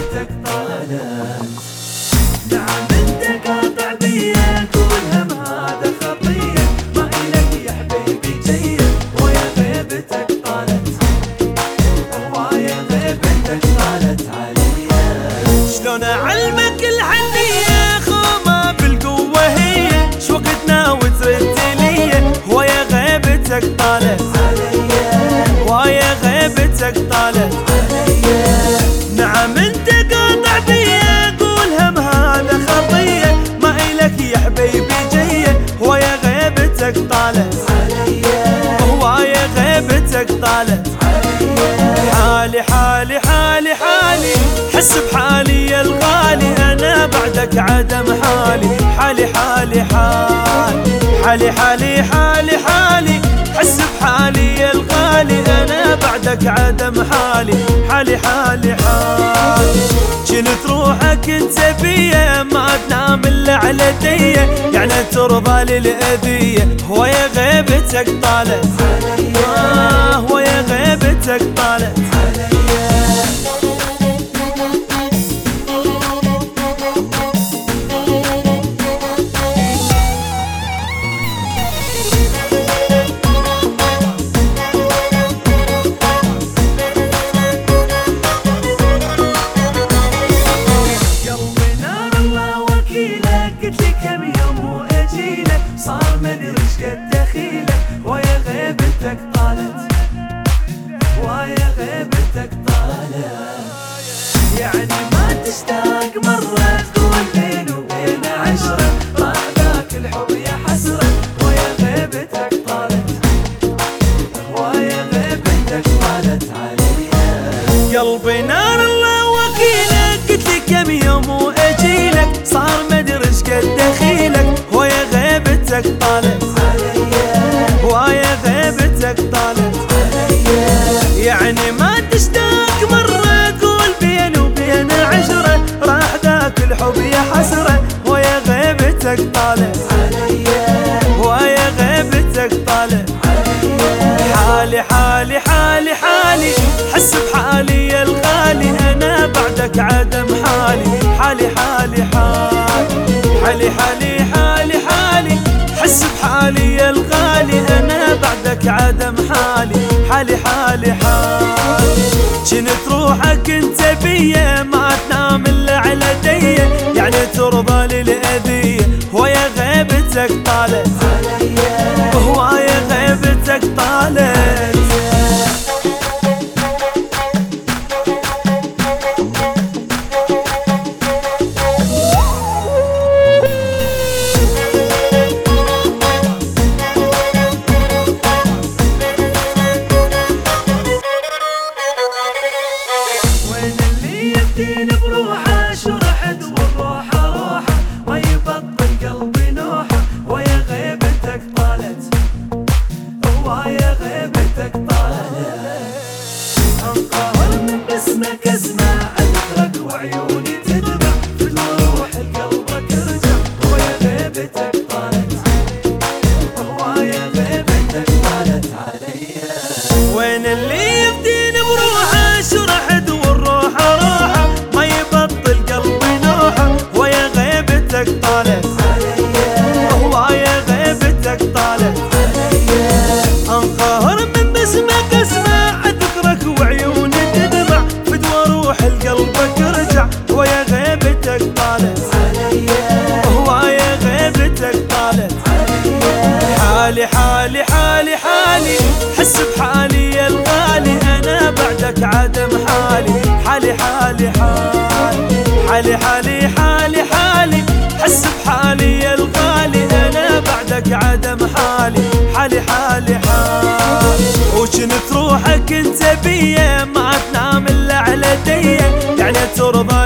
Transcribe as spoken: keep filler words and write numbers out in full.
غيبتك طالت. نعم انت قاطع بيا كل هم هذا خطية، ما إلك يا حبيبي جيد ويا غيبتك طالت، ويا غيبتك طالت عليا. شلون اعلمك الحنية خومة بالقوة هي، شو وقتنا وترد لي ويا غيبتك طالت عليا، ويا غيبتك طالت عليا. نعم انت قاطع بيا قول هم هذا خطية، ما إلك يا حبيبي جية ويا غيبتك طالت عليا، ويا غيبتك طالت عليا. حالي حالي حالي حالي حس بحالي يا الغالي، انا بعدك عدم حالي. حالي حالي حالي حالي حالي حالي حالي حس بحالي يا الغالي، انا بعدك عدم حالي. حالي حالي حالي جنت روحك انت بيا، ما تنام الا على ديه، يعني ترضى للاذيه ويا غيبتك طالت آه ويا غيبتك طالت عليا. قلت لي كم يوم واجيلك، صار مدري ايش قد دخيلك ويا غيبتك طالت، ويا غيبتك طالت. يعني ما تشتاق مرة تقول بيني وبين عشرة، راح ذاك الحب يا حسرة ويا غيبتك طالت، ويا غيبتك طالت عليا. قلبي نار الله وكيلك، قلت لي كم يوم واجيلك، صار مدري ايش قد دخيلك ويا غيبتك طالت عليا، ويا غيبتك طالت عليا. يعني ما تشتاق مرة تقول بيني وبين عشرة، راح ذاك الحب يا حسرة ويا غيبتك طالت عليا، ويا غيبتك طالت عليا. حالي حالي حالي حالي حس بحالي يا الغالي، انا بعدك عدم حالي. حالي حالي حالي حالي حالي حالي حالي حس بحالي يا الغالي، انا بعدك عدم حالي. حالي حالي حالي جنت روحك انت بيا، ما تنام الا على ديه، يعني ترضى للاذيه ويا غيبتك طالت عليا، ويا غيبتك طالت. وين اللي يبديني بروحه، شو رحت والروحه روحه، ما يبطل قلبي نوحه ويا غيبتك طالت، ويا غيبتك طالت. انقهر من باسمك اسمع اذكرك وعيوني تدمع، في روح قلبك ارجع ويا غيبتك طالت، ويا غيبتك طالت عليا. وين اللي يفديني بروحه، شو رحت والروحه روحه، ما يبطل قلبي نوحه ويا غيبتك طالت عليا، ويا غيبتك طالت عليا. انقهر من باسمك اسمع اذكرك وعيوني تدمع، فدوى روح لقلبك ارجع ويا غيبتك طالت عليا، ويا غيبتك طالت عليا. حالي حالي حالي حالي حس بحالي يا الغالي، انا بعدك عدم حالي. حالي حالي حالي حالي حالي حالي حالي حس بحالي يا الغالي، انا بعدك عدم حالي. حالي حالي حالي وجنت روحك انت بيا، ما تنام الا على ديه، يعني ترضى